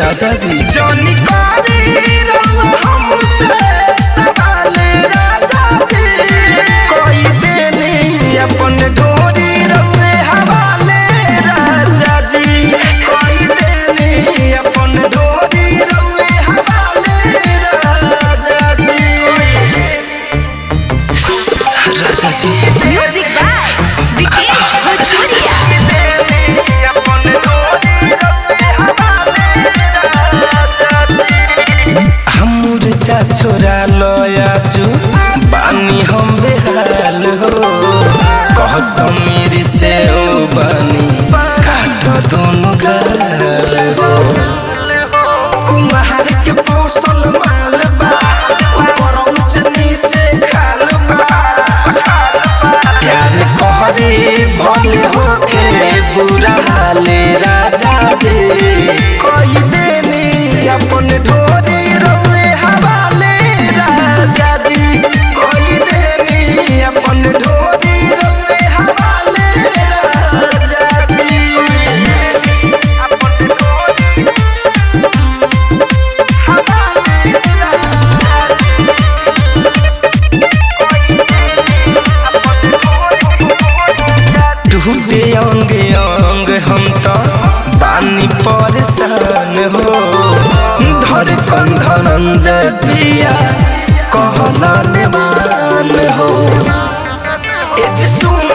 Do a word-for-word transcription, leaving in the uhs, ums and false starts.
राजा जी जानी कारी रवा हमसे सवाल राजा जी कोई देने अपन ढोरी रवे हवाले राजा जी कोई देने अपन ढोरी रवे हवाले राजा जी राजा जी म्यूजिक बाय विकेश भोजपुरिया छोरा लयाजू बानी हम बेहाल हो कह समीर से ओ बानी काट दोनों गाल हो कुम्हार के पोसल माल बा ऊपर ऊंच नीचे खाल बा प्यार कहरे भले होके बुरा हाले राजा दे कोई देने अपन ढोरी रवे हवाले राजा जी कोई देने अपन ढोरी रवे हवाले राजा जी अपन ढोरी टूटे अंग अंग हम तो बानी परेशान हो धर कंधनंजय पिया कहला ने मान हो ए सुन